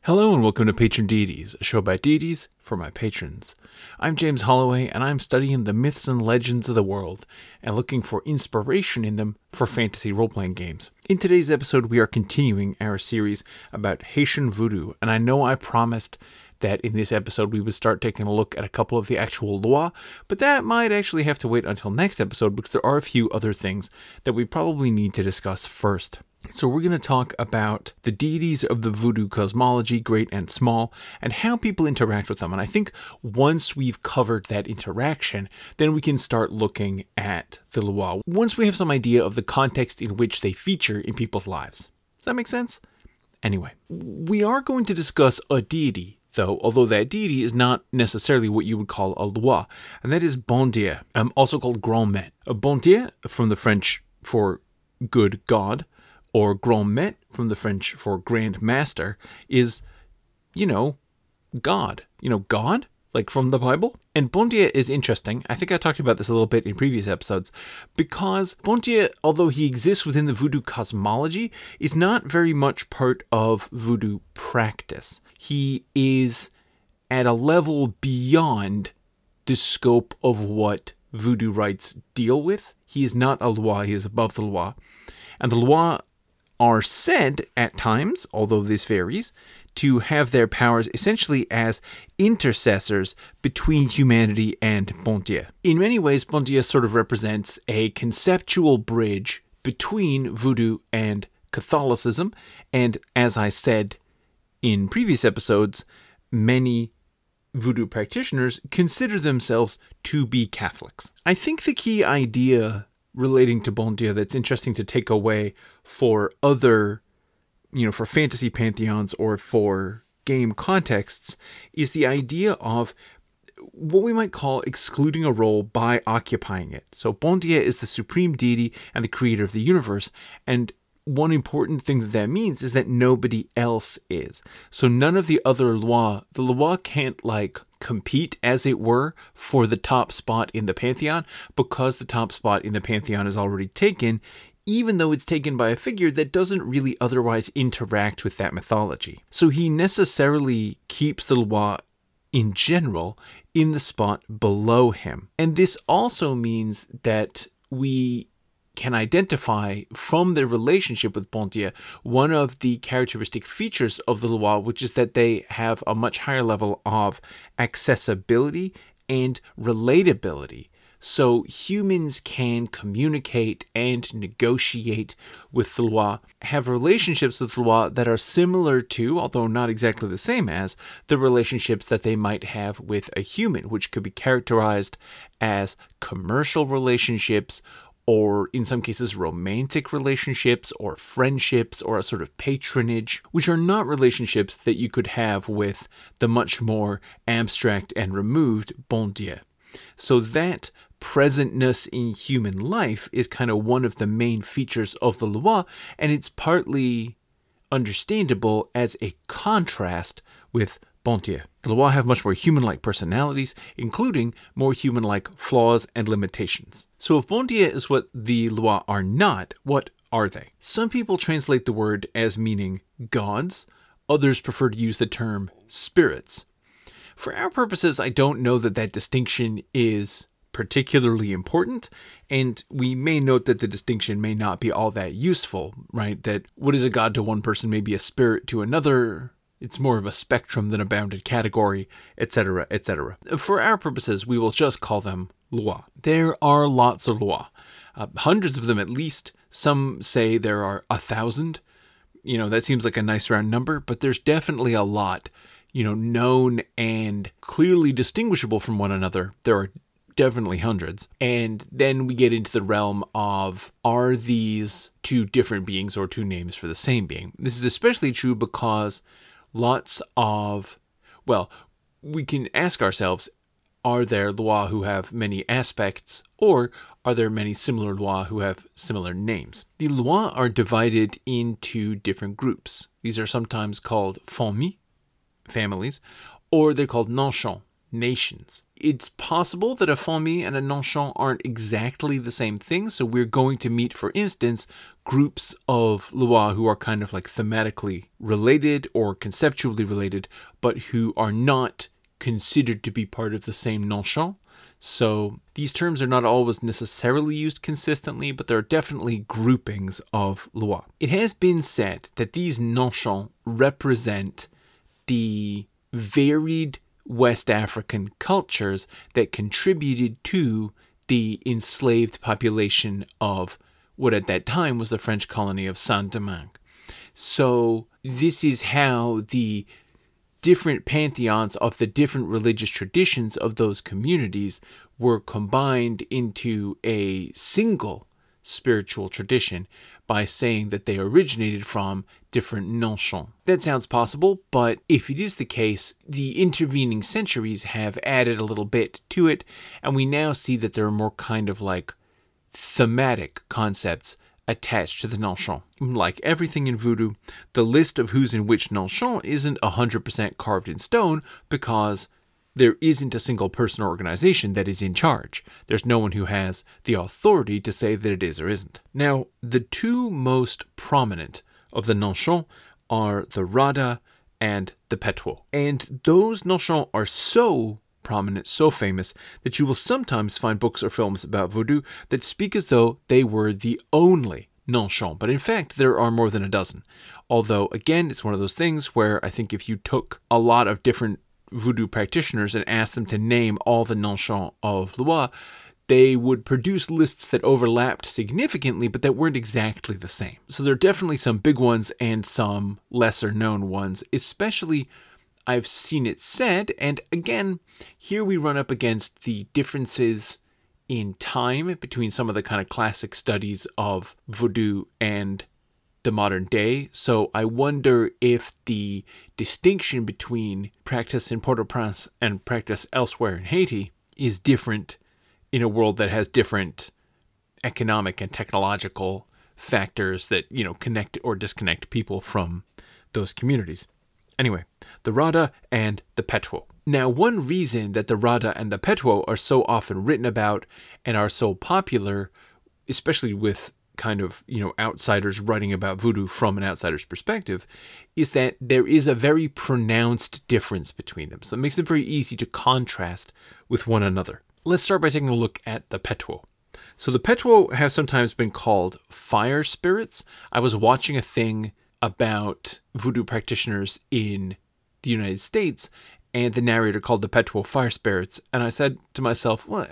Hello and welcome to Patron Deities, a show about deities for my patrons. I'm James Holloway and I'm studying the myths and legends of the world and looking for inspiration in them for fantasy role-playing games. In today's episode, we are continuing our series about Haitian voodoo, and I know I promised that in this episode we would start taking a look at a couple of the actual lore, but that might actually have to wait until next episode because there are a few other things that we probably need to discuss first. So we're going to talk about the deities of the voodoo cosmology, great and small, and how people interact with them. And I think once we've covered that interaction, then we can start looking at the lore. Once we have some idea of the context in which they feature in people's lives. Does that make sense? Anyway, we are going to discuss a deity, though, although that deity is not necessarily what you would call a loi, and that is Bon Dieu, also called Grand Maître. Bon Dieu, from the French for good God, or Grand Maître, from the French for Grand Master, is, God. God? Like from the Bible? And Bon Dieu is interesting. I think I talked about this a little bit in previous episodes, because Bon Dieu, although he exists within the voodoo cosmology, is not very much part of voodoo practice. He is at a level beyond the scope of what voodoo rites deal with. He is not a loi, he is above the loi. And the loi are said at times, although this varies, to have their powers essentially as intercessors between humanity and Bon Dieu. In many ways, Bon Dieu sort of represents a conceptual bridge between voodoo and Catholicism, and as I said in previous episodes, many voodoo practitioners consider themselves to be Catholics. I think the key idea relating to Bon Dieu that's interesting to take away for other, for fantasy pantheons or for game contexts is the idea of what we might call excluding a role by occupying it. So Bon Dieu is the supreme deity and the creator of the universe, and one important thing that means is that nobody else is. So none of the other the loi can't compete, as it were, for the top spot in the pantheon, because the top spot in the pantheon is already taken, even though it's taken by a figure that doesn't really otherwise interact with that mythology. So he necessarily keeps the loi in general in the spot below him. And this also means that we can identify from their relationship with Bon Dieu one of the characteristic features of the loi, which is that they have a much higher level of accessibility and relatability. So humans can communicate and negotiate with the loi, have relationships with the loi that are similar to, although not exactly the same as, the relationships that they might have with a human, which could be characterized as commercial relationships, or in some cases romantic relationships or friendships or a sort of patronage, which are not relationships that you could have with the much more abstract and removed Bon Dieu. So that presentness in human life is kind of one of the main features of the loi, and it's partly understandable as a contrast with Bon Dieu. The loi have much more human-like personalities, including more human-like flaws and limitations. So if Bon Dieu is what the loi are not, what are they? Some people translate the word as meaning gods. Others prefer to use the term spirits. For our purposes, I don't know that distinction is particularly important, and we may note that the distinction may not be all that useful, right? That what is a god to one person may be a spirit to another. It's more of a spectrum than a bounded category, etc., etc. For our purposes, we will just call them loi. There are lots of loi, hundreds of them at least. Some say there are 1,000. That seems like a nice round number, but there's definitely a lot, known and clearly distinguishable from one another. There are definitely hundreds. And then we get into the realm of, are these two different beings or two names for the same being? This is especially true because we can ask ourselves, are there loi who have many aspects, or are there many similar loi who have similar names? The loi are divided into different groups. These are sometimes called familles, families, or they're called nations, nations. It's possible that a Fami and a Nanchon aren't exactly the same thing, so we're going to meet, for instance, groups of Loa who are kind of like thematically related or conceptually related, but who are not considered to be part of the same Nanchon. So these terms are not always necessarily used consistently, but there are definitely groupings of Loa. It has been said that these Nanchon represent the varied West African cultures that contributed to the enslaved population of what at that time was the French colony of Saint-Domingue. So this is how the different pantheons of the different religious traditions of those communities were combined into a single spiritual tradition by saying that they originated from different Nanchons. That sounds possible, but if it is the case, the intervening centuries have added a little bit to it, and we now see that there are more kind of like thematic concepts attached to the Nanchon. Like everything in voodoo, the list of who's in which Nanchon isn't 100% carved in stone because there isn't a single person or organization that is in charge. There's no one who has the authority to say that it is or isn't. Now, the two most prominent of the Nanchon are the Rada and the Petuo. And those Nanchon are so prominent, so famous, that you will sometimes find books or films about voodoo that speak as though they were the only Nanchon. But in fact, there are more than a dozen. Although, again, it's one of those things where I think if you took a lot of different voodoo practitioners and asked them to name all the Nanchon of Loa, they would produce lists that overlapped significantly, but that weren't exactly the same. So there are definitely some big ones and some lesser known ones, especially I've seen it said, and again, here we run up against the differences in time between some of the kind of classic studies of voodoo and the modern day. So I wonder if the distinction between practice in Port-au-Prince and practice elsewhere in Haiti is different in a world that has different economic and technological factors that, connect or disconnect people from those communities. Anyway, the Rada and the Petuo. Now, one reason that the Rada and the Petuo are so often written about and are so popular, especially with kind of, outsiders writing about voodoo from an outsider's perspective, is that there is a very pronounced difference between them. So it makes it very easy to contrast with one another. Let's start by taking a look at the Petuo. So the Petuo have sometimes been called fire spirits. I was watching a thing about voodoo practitioners in the United States, and the narrator called the Petuo fire spirits, and I said to myself, well,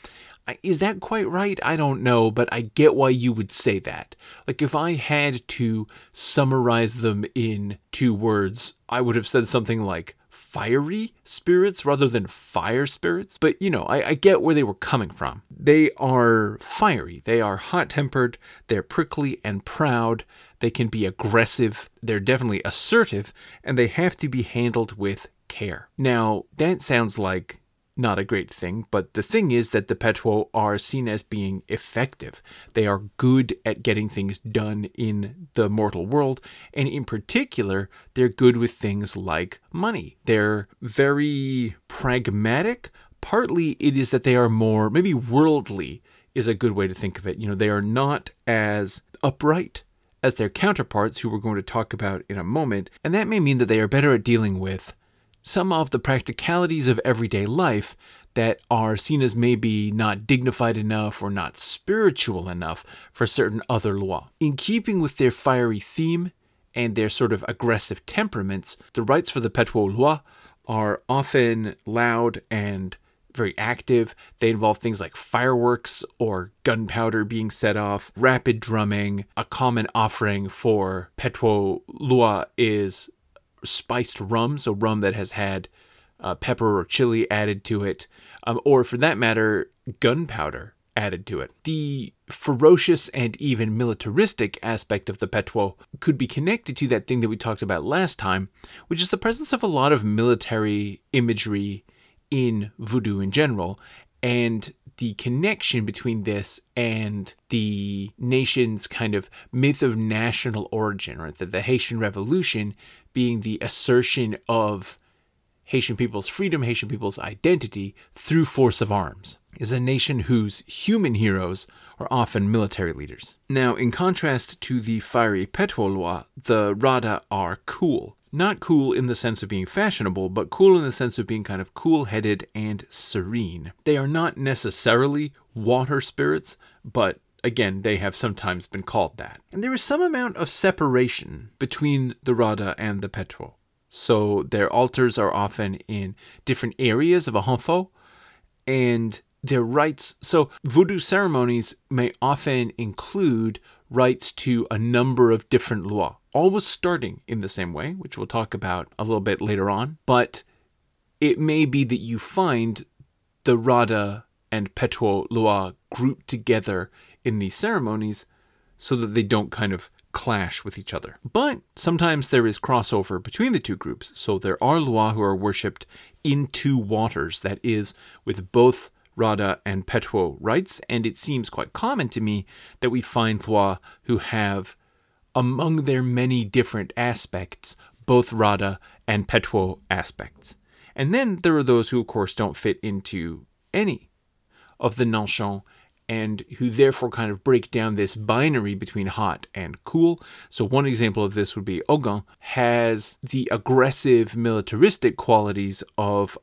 is that quite right? I don't know, but I get why you would say that. Like, if I had to summarize them in 2 words, I would have said something like fiery spirits rather than fire spirits. But, I get where they were coming from. They are fiery. They are hot-tempered. They're prickly and proud. They can be aggressive. They're definitely assertive, and they have to be handled with care. Now, that sounds like not a great thing, but the thing is that the Petuo are seen as being effective. They are good at getting things done in the mortal world, and in particular, they're good with things like money. They're very pragmatic. Partly it is that they are more, maybe worldly is a good way to think of it. They are not as upright as their counterparts, who we're going to talk about in a moment, and that may mean that they are better at dealing with some of the practicalities of everyday life that are seen as maybe not dignified enough or not spiritual enough for certain other Loa. In keeping with their fiery theme and their sort of aggressive temperaments, the rites for the Petuo Loa are often loud and very active. They involve things like fireworks or gunpowder being set off, rapid drumming. A common offering for Petuo Loa is spiced rum, so rum that has had pepper or chili added to it, or for that matter, gunpowder added to it. The ferocious and even militaristic aspect of the Petuo could be connected to that thing that we talked about last time, which is the presence of a lot of military imagery in voodoo in general, and the connection between this and the nation's kind of myth of national origin, right? The Haitian Revolution being the assertion of Haitian people's freedom, Haitian people's identity through force of arms. Is a nation whose human heroes are often military leaders. Now, in contrast to the fiery Petwo-Loa, the Rada are cool. Not cool in the sense of being fashionable, but cool in the sense of being kind of cool-headed and serene. They are not necessarily water spirits, but again, they have sometimes been called that. And there is some amount of separation between the Rada and the Petwo. So their altars are often in different areas of a hanfo, and their rites. So voodoo ceremonies may often include rites to a number of different lua, always starting in the same way, which we'll talk about a little bit later on. But it may be that you find the Rada and Petwo lua grouped together in these ceremonies so that they don't kind of clash with each other. But sometimes there is crossover between the two groups. So there are lua who are worshipped in two waters, that is, with both Rada and Petwo rites, and it seems quite common to me that we find lua who have, among their many different aspects, both Rada and Petwo aspects. And then there are those who, of course, don't fit into any of the Nanchon, and who therefore kind of break down this binary between hot and cool. So one example of this would be Ogun has the aggressive militaristic qualities of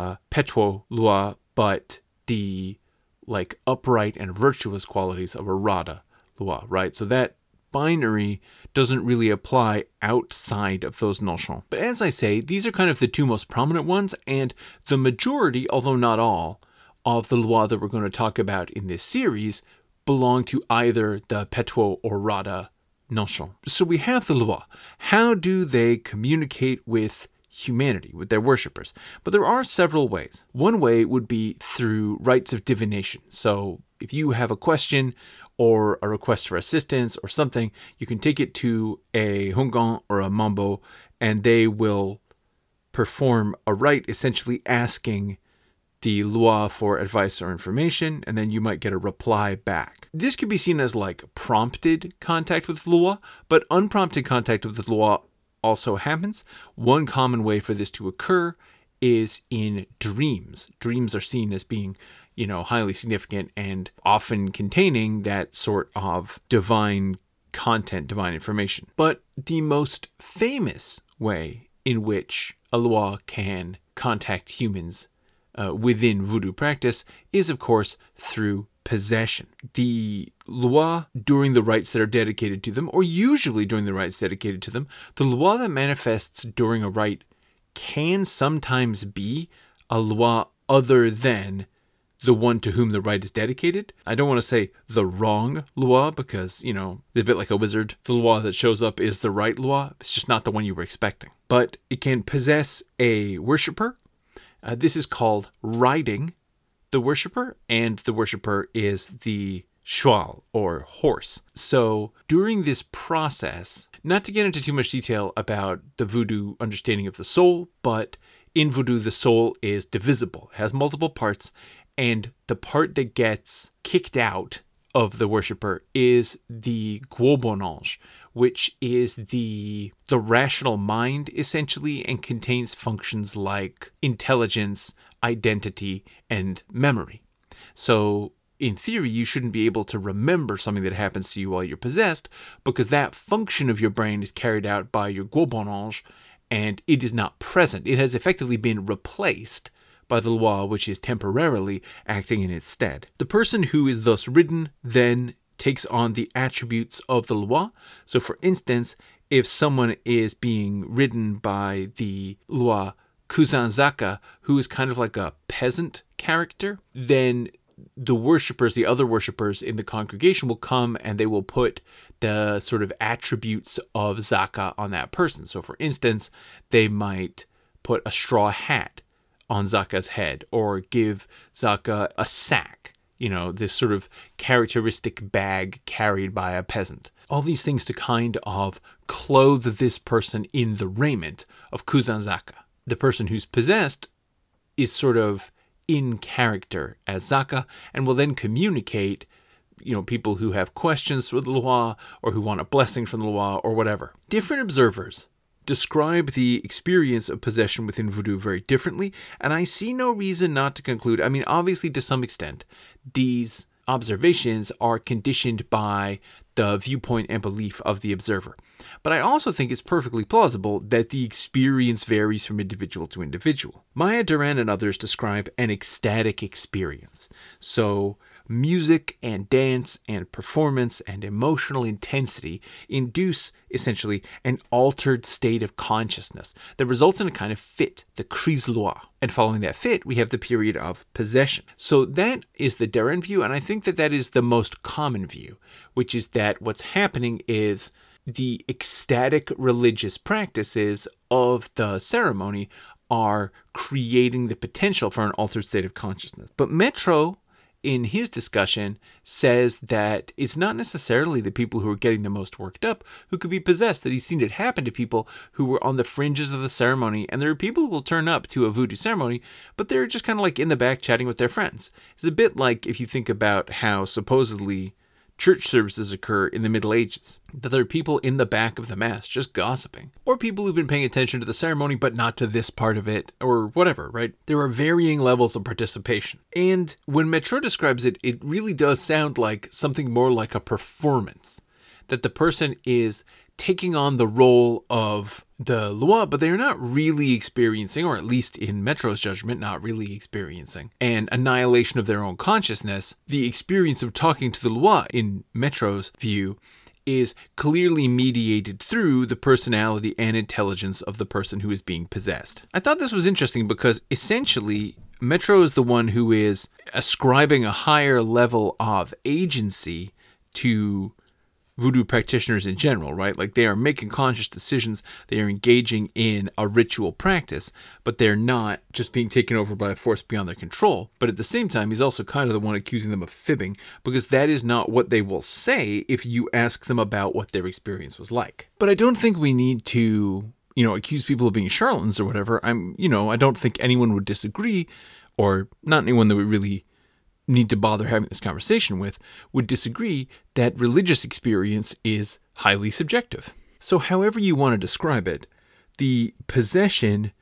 Petwo Lua, but the like upright and virtuous qualities of a Rada Lua, right? So that binary doesn't really apply outside of those Nanchon. But as I say, these are kind of the two most prominent ones, and the majority, although not all, of the lua that we're going to talk about in this series belong to either the Petwo or Rada Nanchon. So we have the lua. How do they communicate with humanity, with their worshippers? But there are several ways. One way would be through rites of divination. So if you have a question or a request for assistance or something, you can take it to a Hungan or a Mambo, and they will perform a rite essentially asking the lua for advice or information, and then you might get a reply back. This could be seen as like prompted contact with lua, but unprompted contact with the lua also happens. One common way for this to occur is in dreams. Dreams are seen as being, highly significant and often containing that sort of divine content, divine information. But the most famous way in which a lua can contact humans within voodoo practice is, of course, through possession. The lua during the rites that are dedicated to them, or usually during the rites dedicated to them, the lua that manifests during a rite can sometimes be a lua other than the one to whom the rite is dedicated. I don't want to say the wrong lua because, they're a bit like a wizard. The lua that shows up is the right lua. It's just not the one you were expecting. But it can possess a worshiper. This is called riding the worshipper, and the worshipper is the cheval or horse. So during this process, not to get into too much detail about the voodoo understanding of the soul, but in voodoo, the soul is divisible. It has multiple parts, and the part that gets kicked out of the worshipper is the gros bon ange, which is the rational mind, essentially, and contains functions like intelligence, identity, and memory. So, in theory, you shouldn't be able to remember something that happens to you while you're possessed, because that function of your brain is carried out by your gros bon ange, and it is not present. It has effectively been replaced by the loi, which is temporarily acting in its stead. The person who is thus ridden then takes on the attributes of the loi. So for instance, if someone is being ridden by the loi Kuzanzaka, who is kind of like a peasant character, then the worshippers, the other worshippers in the congregation will come and they will put the sort of attributes of Zaka on that person. So for instance, they might put a straw hat on Zaka's head, or give Zaka a sack, this sort of characteristic bag carried by a peasant. All these things to kind of clothe this person in the raiment of Kuzanzaka. The person who's possessed is sort of in character as Zaka, and will then communicate, people who have questions with the loi, or who want a blessing from the loi, or whatever. Different observers describe the experience of possession within voodoo very differently, and I see no reason not to conclude. I mean, obviously, to some extent, these observations are conditioned by the viewpoint and belief of the observer. But I also think it's perfectly plausible that the experience varies from individual to individual. Maya Duran and others describe an ecstatic experience. So music and dance and performance and emotional intensity induce essentially an altered state of consciousness that results in a kind of fit, the crise loire. And following that fit, we have the period of possession. So that is the Duran view, and I think that that is the most common view, which is that what's happening is the ecstatic religious practices of the ceremony are creating the potential for an altered state of consciousness. But Metro, in his discussion, says that it's not necessarily the people who are getting the most worked up who could be possessed, that he's seen it happen to people who were on the fringes of the ceremony, and there are people who will turn up to a voodoo ceremony, but they're just kind of like in the back chatting with their friends. It's a bit like if you think about how supposedly church services occur in the Middle Ages, that there are people in the back of the mass just gossiping, or people who've been paying attention to the ceremony but not to this part of it, or whatever, right? There are varying levels of participation. And when Metro describes it, it really does sound like something more like a performance, that the person is taking on the role of the Loi, but they're not really experiencing, or at least in Metro's judgment, not really experiencing, an annihilation of their own consciousness. The experience of talking to the Loi, in Metro's view, is clearly mediated through the personality and intelligence of the person who is being possessed. I thought this was interesting because essentially Metro is the one who is ascribing a higher level of agency to voodoo practitioners in general, right? Like they are making conscious decisions, they are engaging in a ritual practice, but they're not just being taken over by a force beyond their control. But at the same time, he's also kind of the one accusing them of fibbing, because that is not what they will say if you ask them about what their experience was like. But I don't think we need to, accuse people of being charlatans or whatever. I don't think anyone would disagree, or not anyone that we really need to bother having this conversation with, would disagree that religious experience is highly subjective. So however you want to describe it, the possession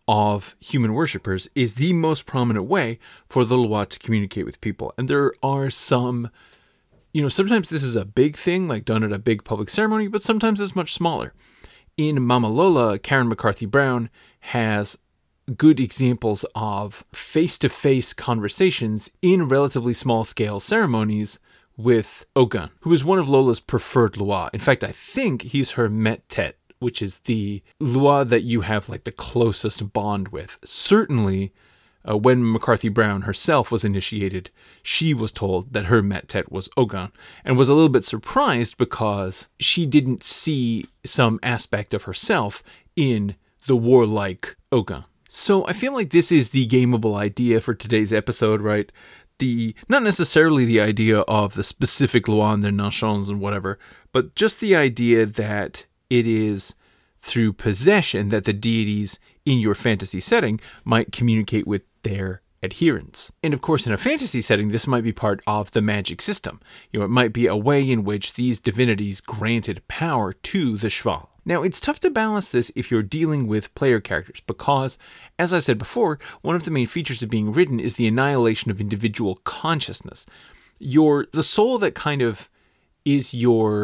of human worshippers is the most prominent way for the Loi to communicate with people. And there are some, sometimes this is a big thing, like done at a big public ceremony, but sometimes it's much smaller. In Mama Lola, Karen McCarthy Brown has good examples of face-to-face conversations in relatively small-scale ceremonies with Ogun, who is one of Lola's preferred Loi. In fact, I think he's her met tete, which is the Loi that you have like the closest bond with. Certainly, when McCarthy Brown herself was initiated, she was told that her met tete was Ogun, and was a little bit surprised because she didn't see some aspect of herself in the warlike Ogun. So I feel like this is the gameable idea for today's episode, right? Not necessarily the idea of the specific Loi and their notions and whatever, but just the idea that it is through possession that the deities in your fantasy setting might communicate with their adherents. And of course, in a fantasy setting, this might be part of the magic system. It might be a way in which these divinities granted power to the Shval. Now, it's tough to balance this if you're dealing with player characters because, as I said before, one of the main features of being written is the annihilation of individual consciousness. The soul that kind of is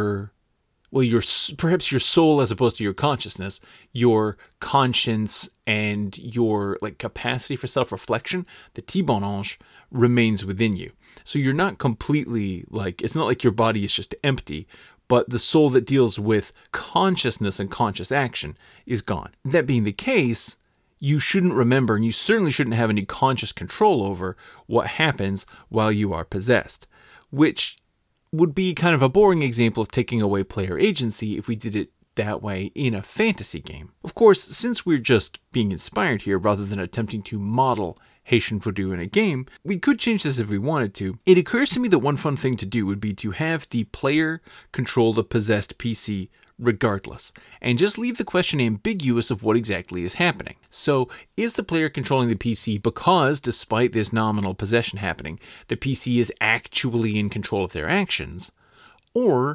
perhaps your soul as opposed to your consciousness, your conscience and your capacity for self-reflection, the T-bon ange, remains within you. So you're not completely it's not like your body is just empty, but the soul that deals with consciousness and conscious action is gone. That being the case, you shouldn't remember, and you certainly shouldn't have any conscious control over what happens while you are possessed, which would be kind of a boring example of taking away player agency if we did it that way in a fantasy game. Of course, since we're just being inspired here rather than attempting to model Haitian Voodoo in a game, we could change this if we wanted to. It occurs to me that one fun thing to do would be to have the player control the possessed PC regardless, and just leave the question ambiguous of what exactly is happening. So, is the player controlling the PC because, despite this nominal possession happening, the PC is actually in control of their actions? Or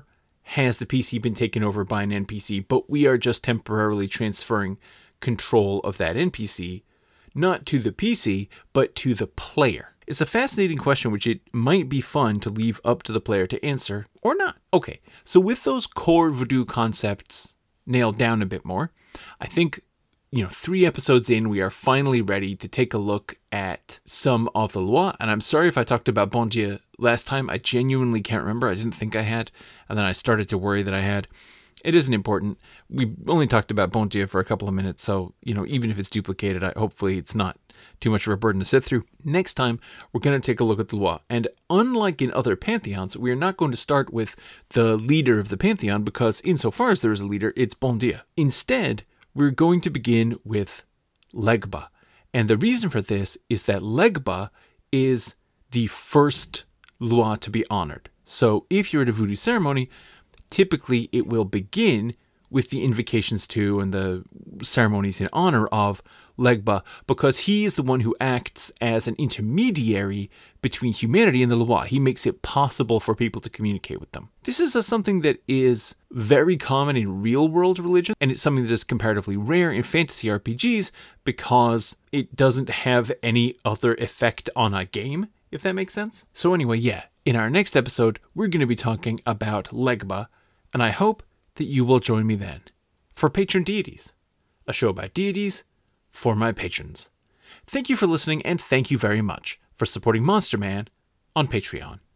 has the PC been taken over by an NPC, but we are just temporarily transferring control of that NPC, not to the PC, but to the player? It's a fascinating question which it might be fun to leave up to the player to answer, or not. Okay, so with those core Voodoo concepts nailed down a bit more, I think, 3 episodes in, we are finally ready to take a look at some of the lore. And I'm sorry if I talked about Bon Dieu last time. I genuinely can't remember. I didn't think I had, and then I started to worry that I had. It isn't important. We only talked about Bon Dieu for a couple of minutes, so, even if it's duplicated, hopefully it's not too much of a burden to sit through. Next time, we're going to take a look at the lore. And unlike in other pantheons, we are not going to start with the leader of the pantheon, because insofar as there is a leader, it's Bon Dieu. Instead, we're going to begin with Legba. And the reason for this is that Legba is the first loi to be honored. So if you're at a voodoo ceremony, typically it will begin with the invocations to and the ceremonies in honor of Legba, because he is the one who acts as an intermediary between humanity and the loi. He makes it possible for people to communicate with them. This is something that is very common in real-world religion, and it's something that is comparatively rare in fantasy RPGs because it doesn't have any other effect on a game, if that makes sense. So anyway, in our next episode, we're going to be talking about Legba, and I hope that you will join me then for Patron Deities, a show about deities for my patrons. Thank you for listening, and thank you very much for supporting Monster Man on Patreon.